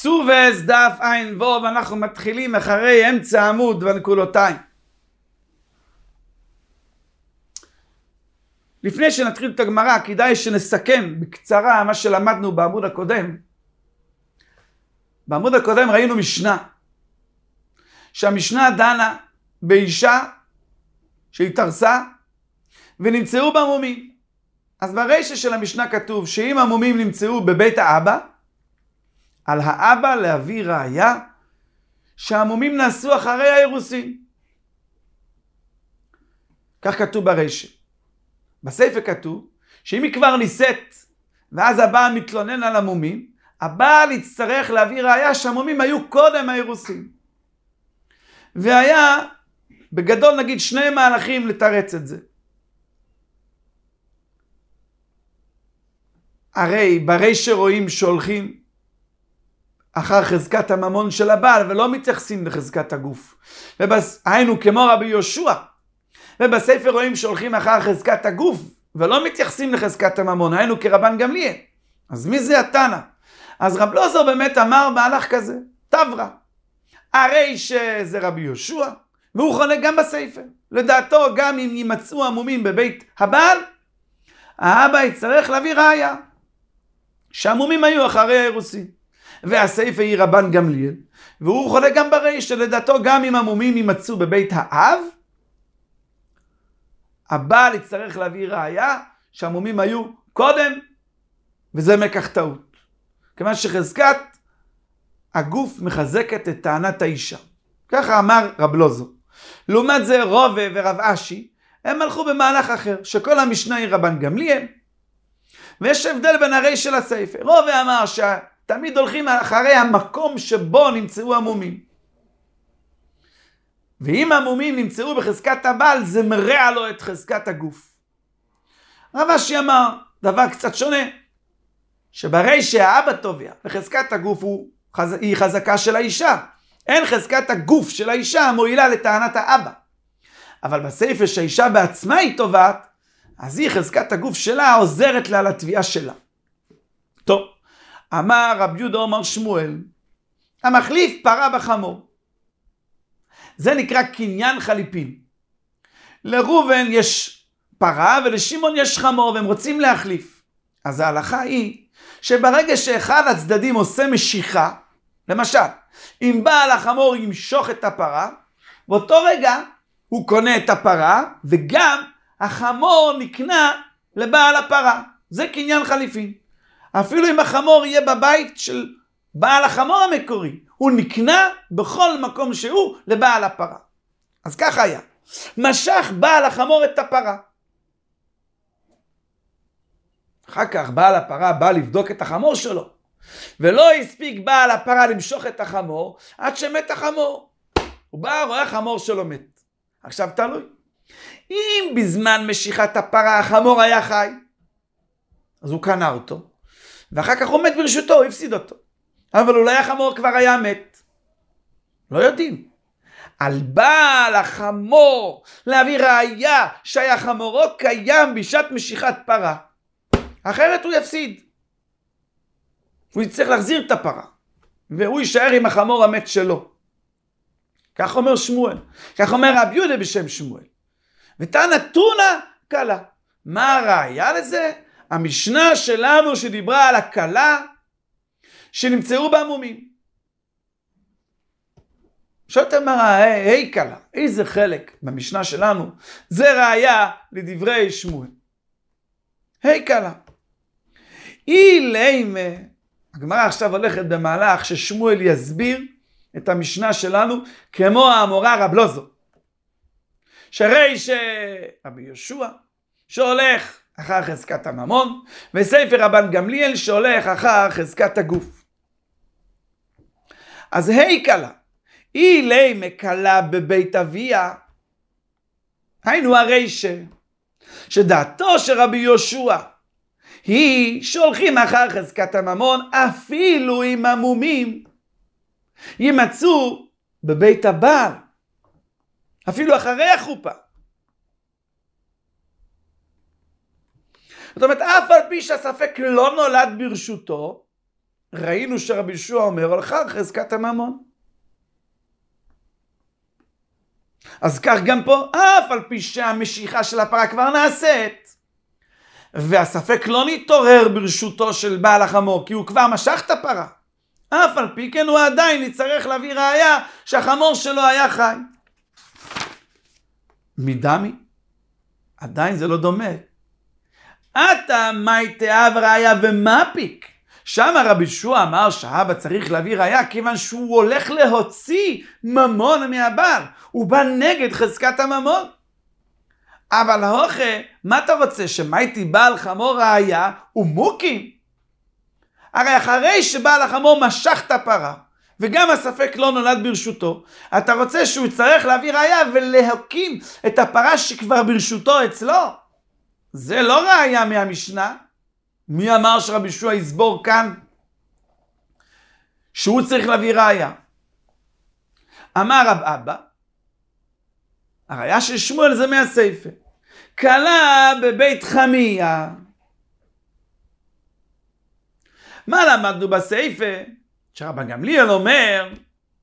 סובס דף עין וו, ואנחנו מתחילים אחרי אמצע עמוד בנקודותיים. לפני שנתחיל את הגמרא, כדאי שנסכם בקצרה מה שלמדנו בעמוד הקודם. בעמוד הקודם ראינו משנה, שהמשנה דנה באישה שהתארסה ונמצאו בה מומים. אז ברישא של המשנה כתוב שאם המומים נמצאו בבית האבא, על האבא להביא ראיה שהמומים נעשו אחרי האירוסין. כך כתוב ברישא. בספר כתוב שאם היא כבר נישאת ואז הבעל מתלונן על המומים, הבעל יצטרך להביא ראיה שהמומים היו קודם האירוסין. והיה בגדול נגיד שני מהלכים לתרץ את זה. הרי ברישא רואים שהולכים אחר חזקת הממון של הבעל ולא מתייחסים לחזקת הגוף. היינו כמו רבי יהושע. ובספר רואים שהולכים אחר חזקת הגוף ולא מתייחסים לחזקת הממון. היינו כרבן גמליאל. אז מי זה התנא? אז רב לוזר באמת אמר מהלך כזה, תברא. הרי שזה רבי יהושע, והוא חולק גם בספר. לדעתו גם אם יימצאו המומים בבית הבעל, האבא יצטרך להביא ראיה שהמומים היו אחרי האירוסין. והספר היא רבן גמליאל, והוא חולק גם ברישא, לדעתו גם אם המומים יימצאו בבית האב, הבעל יצטרך להביא ראיה שהמומים היו קודם, וזה מקח טעות. כיוון שחזקת הגוף מחזקת את טענת האישה. ככה אמר רב לוזר. לעומת זה רובה ורב אשי, הם הלכו במהלך אחר, שכל המשנה היא רבן גמליאל, ויש הבדל בין הרישא של הספר. רובה אמר שתמיד הולכים אחרי המקום שבו נמצאו המומים. ואם המומים נמצאו בחזקת הבעל, זה מרע לו את חזקת הגוף. רב אשי אמר דבר קצת שונה, שברישא האבא תובע, וחזקת הגוף היא חזקה של האישה. אין חזקת הגוף של האישה מועילה לטענת האבא. אבל בספר שהאישה בעצמה היא תובעת, אז היא חזקת הגוף שלה עוזרת לה לתביעה שלה. טוב, אמר רב יהודה אומר שמואל, המחליף פרה בחמור. זה נקרא קניין חליפין. לראובן יש פרה ולשמעון יש חמור והם רוצים להחליף. אז ההלכה היא שברגע שאחד הצדדים עושה משיכה, למשל, אם בעל החמור ימשוך את הפרה, באותו רגע הוא קונה את הפרה וגם החמור נקנה לבעל הפרה. זה קניין חליפין. אפילו אם החמור יהיה בבית של בעל החמור המקורי, הוא נקנה בכל מקום שהוא לבעל הפרה. אז ככה היה. משך בעל החמור את הפרה. אחר כך בעל הפרה בא לבדוק את החמור שלו. ולא הספיק בעל הפרה למשוך את החמור עד שמת החמור. הוא בא רואה החמור שלו מת. עכשיו תלוי. אם בזמן משיכת הפרה החמור היה חי, אז הוא קנה אותו. ואחר כך הוא מת ברשותו, הוא הפסיד אותו. אבל אולי החמור כבר היה מת. לא יודעים. על בעל החמור להביא ראיה שהיה חמורו קיים בשעת משיכת פרה. אחרת הוא יפסיד. הוא יצטרך להחזיר את הפרה. והוא יישאר עם החמור המת שלו. כך אומר שמואל. כך אומר רב יהודה בשם שמואל. ותנא תונא קלה. מה הראיה לזה? המשנה שלנו שדיברה על הקלה שנמצאו בה מומים. שואלת אמרה, היי קלה, איזה חלק במשנה שלנו? זה ראיה לדברי שמואל. היי קלה. אילימה, הגמרא עכשיו הולכת במהלך ששמואל יסביר את המשנה שלנו כמו האמורה רב לוזר. שהרי שרבי יהושע שהולך אחר חזקת הממון, וספר רבן גמליאל שהולך אחר חזקת הגוף. אז היי קלה, אילימה קלה בבית אביה, היינו הרי שדעתו של רבי יהושע היא שהולכים אחר חזקת הממון אפילו אם המומים יימצאו בבית הבעל, אפילו אחרי החופה. זאת אומרת, אף על פי שהספק לא נולד ברשותו, ראינו שרבי יהושע אומר הולכה על חזקת הממון. אז כך גם פה, אף על פי שהמשיכה של הפרה כבר נעשית, והספק לא נתעורר ברשותו של בעל החמור, כי הוא כבר משך את הפרה, אף על פי כן הוא עדיין יצטרך להביא ראיה שהחמור שלו היה חי. מדמי, עדיין זה לא דומה. אתה מי תאב ראיה ומפיק. שם רבי יהושע אמר שהאבא צריך להביא ראיה כיוון שהוא הולך להוציא ממון מהבעל. הוא בא נגד חזקת הממון. אבל הוכה, מה אתה רוצה? שמייתי בעל חמור ראיה ומוקים? הרי אחרי שבעל החמור משך את הפרה, וגם הספק לא נולד ברשותו, אתה רוצה שהוא יצטרך להביא ראיה ולהקים את הפרה שכבר ברשותו אצלו? זה לא ראיה מהמשנה. מי אמר שרבי יהושע יסבור כאן שהוא צריך להביא ראיה? אמר רב אבא, הראיה של שמואל זה מהספר. כלה בבית חמיה. מה למדנו בספר? שרבן גמליאל אומר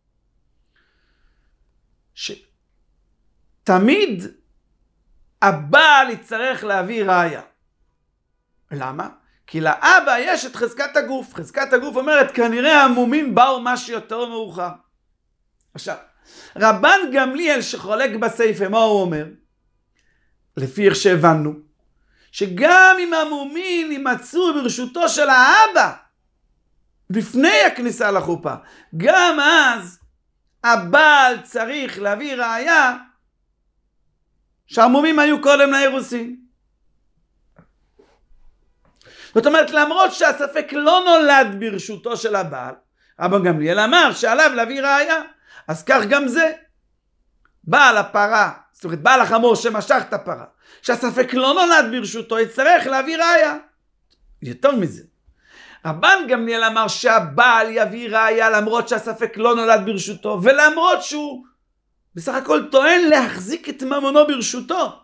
שתמיד הבעל יצטרך להביא ראיה. למה? כי לאבא יש את חזקת הגוף. חזקת הגוף אומרת כנראה המומין באו משהו יותר מאוחר. עכשיו, רבן גמליאל שחולק בספר, מה הוא אומר? לפי איך שהבנו, שגם אם המומין יימצאו ברשותו של האבא לפני הכניסה לחופה, גם אז הבעל צריך להביא ראיה שהמומים היו קודם לאירוסין. זאת אומרת, למרות שהספק לא נולד ברשותו של הבעל, רבן גמליאל אמר שעליו להביא ראיה. אז כך גם זה. בעל הפרה, זאת אומרת בעל החמור שמשך את הפרה, שהספק לא נולד ברשותו, יצטרך להביא ראיה. יותר מזה, רבן גמליאל אמר שהבעל יביא ראיה למרות שהספק לא נולד ברשותו, ולמרות שהוא בסך הכל טוען להחזיק את ממונו ברשותו.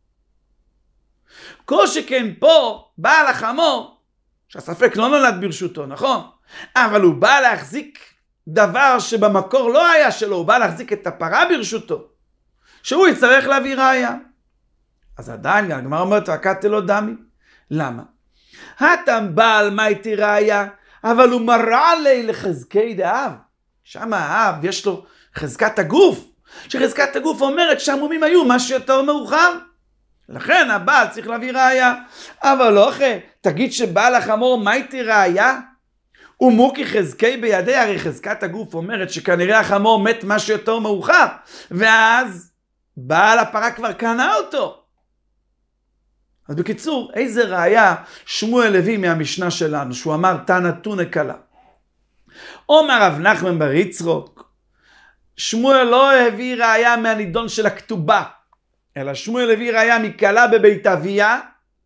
כל שכן פה בעל החמור שהספק לא נולד ברשותו, נכון? אבל הוא בא להחזיק דבר שבמקור לא היה שלו, הוא בא להחזיק את הפרה ברשותו, שהוא יצטרך להביא ראיה. אז עדיין הגמרא אומרת הקטל לא דמי. למה? התם בעל מייתי ראיה, אבל הוא מרע לי לחזקי דאב. שם האב יש לו חזקת הגוף, שחזקת הגוף אומרת שהמומים היו משהו יותר מאוחר, לכן הבעל צריך להביא ראיה. אבל לא אחרי, תגיד שבעל החמור מייתי ראיה ומוקי חזקי בידי, הרי חזקת הגוף אומרת שכנראה החמור מת משהו יותר מאוחר, ואז בעל הפרה כבר קנה אותו. אז בקיצור, איזה ראיה שמואל הביא מהמשנה שלנו, שהוא אמר תנא תונא קלה. אומר רב נחמן בר יצחוק, שמואל לא הביא ראיה מהנידון של הכתובה, אלא שמואל הביא ראיה מקלה בבית אביה,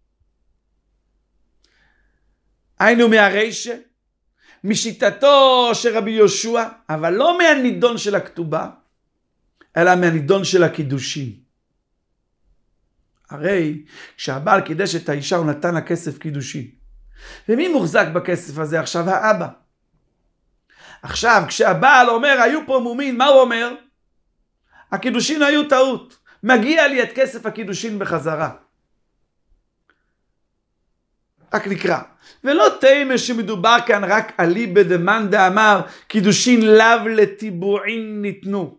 היינו מהרישה, משיטתו של רבי יהושע, אבל לא מהנידון של הכתובה, אלא מהנידון של הקידושין. הרי כשהבעל קידש את האישה הוא נתן לה כסף קידושין. ומי מוחזק בכסף הזה? עכשיו האבא. עכשיו כשהבעל אומר היו פה מומין, מה הוא אומר? הקידושין היו טעות. מגיע לי את כסף הקידושין בחזרה. רק נקרא. ולא תאמר שמדובר כאן רק אליבא דמאן דאמר קידושין לאו לטיבועין ניתנו.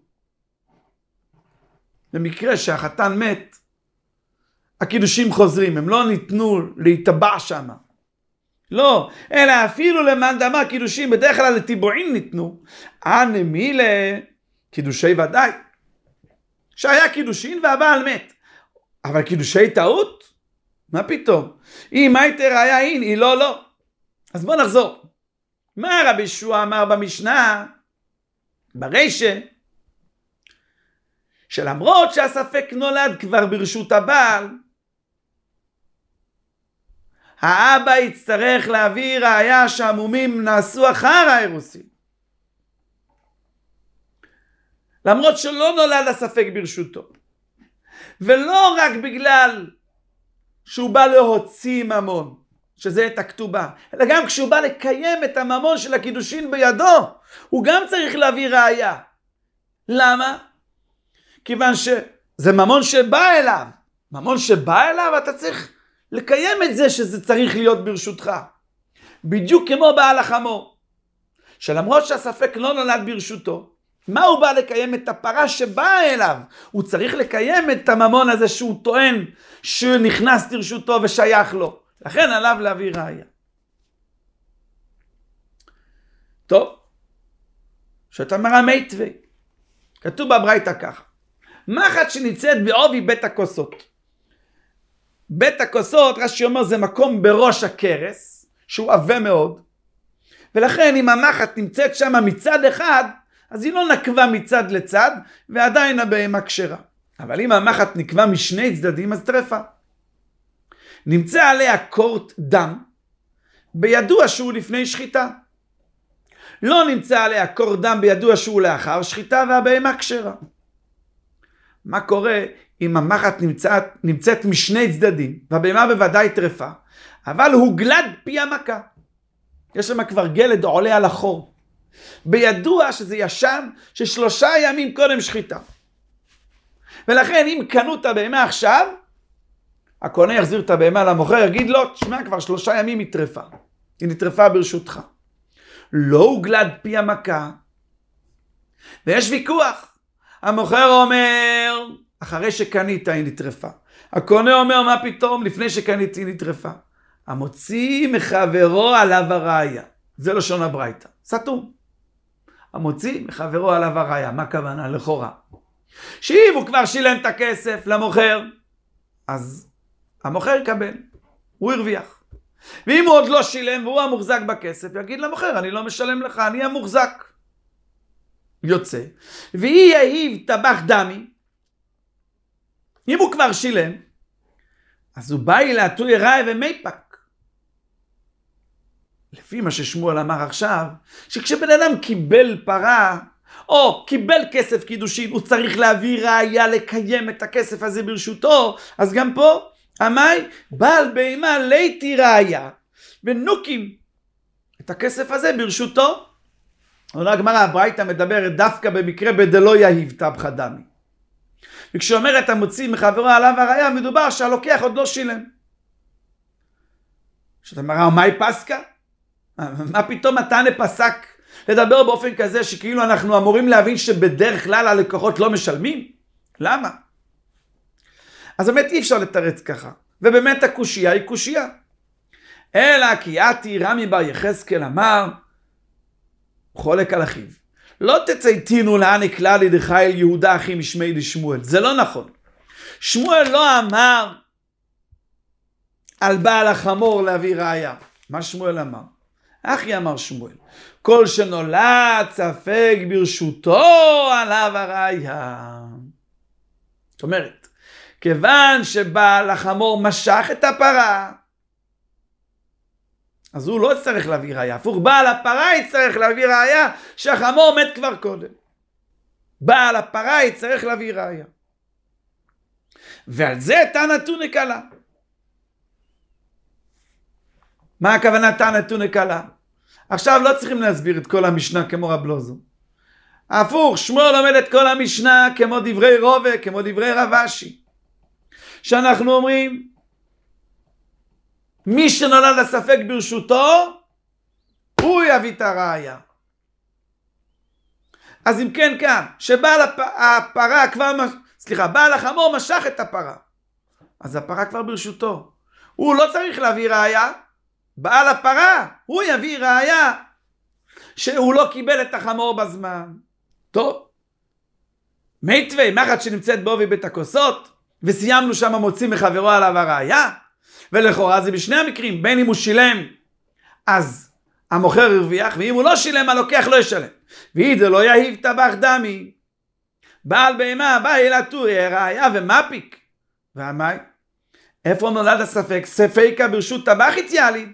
במקרה שהחתן מת, הקידושים חוזרים, הם לא ניתנו להיטבע שם. לא, אלא אפילו למאן דאמר קידושים בדרך כלל לטיבועין ניתנו. נמילה קידושי ודאי. שהיה קידושין והבעל מת. אבל קידושי טעות? מה פתאום? אם הייתה ראיה היא לא. אז בוא נחזור. מה רבי יהושע אמר במשנה? ברישה, שלמרות שהספק נולד כבר ברשות הבעל, האבא יצטרך להביא ראיה שהמומים נעשו אחר האירוסין. למרות שלא נולד הספק ברשותו. ולא רק בגלל שהוא בא להוציא ממון, שזה את הכתובה, אלא גם כשהוא בא לקיים את הממון של הקידושין בידו, הוא גם צריך להביא ראיה. למה? כיוון שזה ממון שבא אליו. ממון שבא אליו, אתה צריך לקיים את זה שזה צריך להיות ברשותך. בדיוק כמו בעל החמור, שלמרות שהספק לא נולד ברשותו, מה הוא בא לקיים? את הפרה שבאה אליו. הוא צריך לקיים את הממון הזה שהוא טוען שנכנס לרשותו ושייך לו. לכן עליו להביא ראיה. טוב, שאתה מראה מיתווה. כתוב בברייתא ככה. מחט שנמצאת בעובי בית הכוסות. בית הכוסות, רש"י אומר, זה מקום בראש הכרס, שהוא עבה מאוד. ולכן אם המחט נמצאת שם מצד אחד, אז היא לא נקבה מצד לצד, ועדיין הבהמה כשרה. אבל אם המחט נקבה משני צדדים, אז טרפה. נמצא עליה קורט דם, בידוע שהוא לפני שחיטה. לא נמצא עליה קורט דם בידוע שהוא לאחר שחיטה, והבהמה כשרה. מה קורה אם המחט נמצאת משני צדדים, והבהמה בוודאי טרפה, אבל הוא גלד פי המכה. יש שם כבר גלד עולה על החור. בידוע שזה ישן ש3 ימים קודם שחיטה. ולכן אם קנו את הבהמה עכשיו, הקונה יחזיר את הבהמה למוכר, יגיד לו, תשמע, כבר 3 ימים היא טרפה. היא נטרפה ברשותך. לא הוגלד פי המכה. ויש ויכוח. המוכר אומר, אחרי שקנית היא נטרפה. הקונה אומר, מה פתאום? לפני שקנית היא נטרפה. המוציא מחברו עליו הראיה. זה לשון הברייתא. סתום. המוציא מחברו עליו הראיה. מה הכוונה? לכאורה. שאם הוא כבר שילם את הכסף למוכר, אז המוכר יקבל. הוא הרוויח. ואם הוא עוד לא שילם והוא המוחזק בכסף, יגיד למוכר, אני לא משלם לך, אני המוחזק. יוצא. והיא יהיב טבח דמי. אם הוא כבר שילם, אז הוא בא אליה תוי ראי ומייפק. לפי מה ששמואל אמר עכשיו, שכשבן אדם קיבל פרה, או קיבל כסף קידושין, הוא צריך להביא ראיה לקיים את הכסף הזה ברשותו, אז גם פה, אמי, בעל בהמה ליתי ראיה, ונוקים את הכסף הזה ברשותו. עונה הגמרא, הברייתא מדברת דווקא במקרה בדלא יהיב טבח דמי. וכשאומרת המוציא מחברו עליו הראיה, מדובר שהלוקח עוד לא שילם. שאתה מראה, מהי פסקה? מה פתאום מתנה פסק לדבר באופן כזה שכאילו אנחנו אמורים להבין שבדרך כלל הלקוחות לא משלמים? למה? אז באמת אי אפשר לתרץ ככה. ובאמת הקושייה היא קושייה. אלא כי עתי רמי בר יחזקאל אמר, חולק על אחיו. לא תצייתינו לאן כלל לידך אל יהודה אחי משמי לשמואל. זה לא נכון. שמואל לא אמר על בעל החמור להביא ראיה. מה שמואל אמר? אחי אמר שמואל, כל שנולד ספק ברשותו עליו הראיה. זאת אומרת, כיוון שבעל החמור משך את הפרה, אז הוא לא צריך להביא ראיה. הפוך, בעל הפרה יצטרך להביא ראיה שהחמור מת כבר קודם. בעל הפרה יצטרך להביא ראיה. ועל זה תנא תונא קלה. מה הכוונה תנא תונא קלה? עכשיו לא צריכים להסביר את כל המשנה כמו רב לוזו. הפוך, שמואל לומד את כל המשנה כמו דברי רובה, כמו דברי רב אשי. שאנחנו אומרים, מי שנולד הספק ברשותו, הוא יביא את הראיה. אז אם כן כאן, שבעל הפרה כבר, בעל החמור משך את הפרה. אז הפרה כבר ברשותו. הוא לא צריך להביא ראיה. בעל הפרה, הוא יביא ראיה שהוא לא קיבל את החמור בזמן. טוב. מיתווה, מחט שנמצאת בעובי בית הכוסות, וסיימנו שם מוציא מחברו עליו הראיה. ולכאורה זה בשני המקרים, בין אם הוא שילם, אז המוכר הרוויח, ואם הוא לא שילם, הלוקח לא ישלם. ואיזה לא יהיב טבח דמי. בעל בהמה, בא אלה תורי, ראיה ומפיק. והמי? איפה נולד הספק? ספקה ברשות טבחית יליד.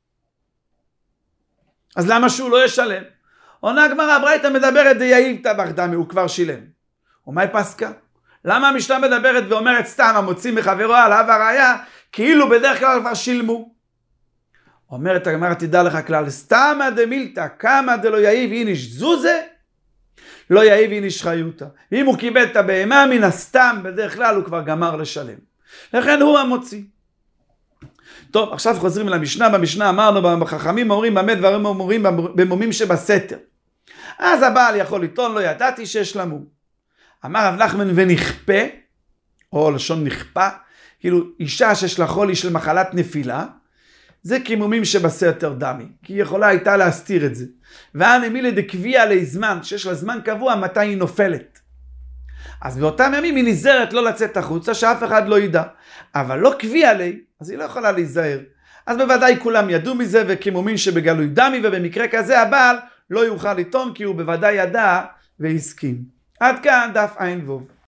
אז למה שהוא לא ישלם? עונה הגמרא, הברייתא מדברת דייב טבח דמי, הוא כבר שילם. ומהי פסקה? למה המשנה מדברת ואומרת סתם המוציא מחברו עליו הראיה, כאילו בדרך כלל כבר שילמו? אומרת הגמרא, תדע לך כלל, סתמא דמילתא קמא דלא יאיב איניש זוזה, לא יאיב איניש חיותא. אם הוא קיבל את הבהמה, מן הסתם, בדרך כלל הוא כבר גמר לשלם. לכן הוא המוציא. טוב, עכשיו חוזרים למשנה. במשנה אמרנו, בחכמים אומרים, במה דברים אומרים במומים שבסתר. אז הבעל יכול לטעון, לא ידעתי שיש למום. אמר רב נחמן ונכפה, או לשון נכפה, כאילו אישה שיש לה חולי של מחלת נפילה, זה כמומים שבסתר דמי, כי היא יכולה הייתה להסתיר את זה. ואנא מילי דקביע עלי זמן, שיש לה זמן קבוע מתי היא נופלת. אז באותם ימים היא נזהרת לא לצאת החוצה, שאף אחד לא ידע. אבל לא קביע עלי, אז היא לא יכולה להיזהר. אז בוודאי כולם ידעו מזה, וכמומים שבגלוי דמי, ובמקרה כזה הבעל לא יוכל לטעון, כי הוא בוודאי ידע והסכים. עד כאן דף עין ווב.